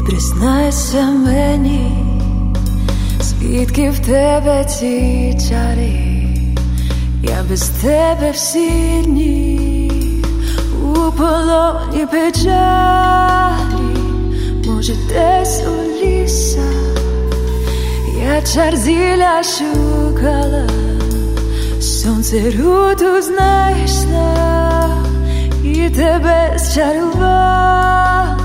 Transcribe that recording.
признайся мені, звідки в тебе ці чари? Я без тебе всі дні у полоні печалі. Може, десь у лісах я чар зілля шукала, сонце руту знайшла і тебе зчарувала.